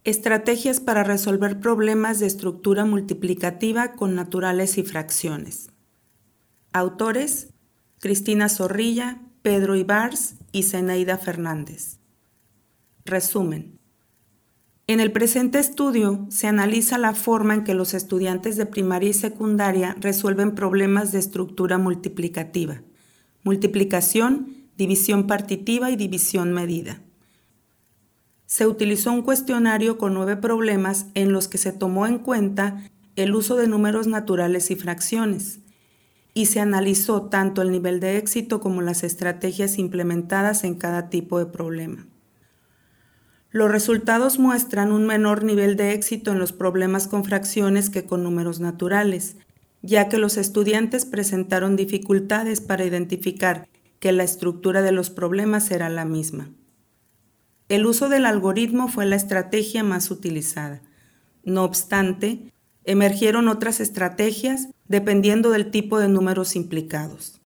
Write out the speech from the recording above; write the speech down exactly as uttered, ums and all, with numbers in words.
Estrategias para resolver problemas de estructura multiplicativa con naturales y fracciones. Autores: Cristina Zorrilla, Pedro Ibars y Zenaida Fernández. Resumen. En el presente estudio se analiza la forma en que los estudiantes de primaria y secundaria resuelven problemas de estructura multiplicativa, multiplicación, división partitiva y división medida. Se utilizó un cuestionario con nueve problemas en los que se tomó en cuenta el uso de números naturales y fracciones, y se analizó tanto el nivel de éxito como las estrategias implementadas en cada tipo de problema. Los resultados muestran un menor nivel de éxito en los problemas con fracciones que con números naturales, ya que los estudiantes presentaron dificultades para identificar que la estructura de los problemas era la misma. El uso del algoritmo fue la estrategia más utilizada. No obstante, emergieron otras estrategias dependiendo del tipo de números implicados.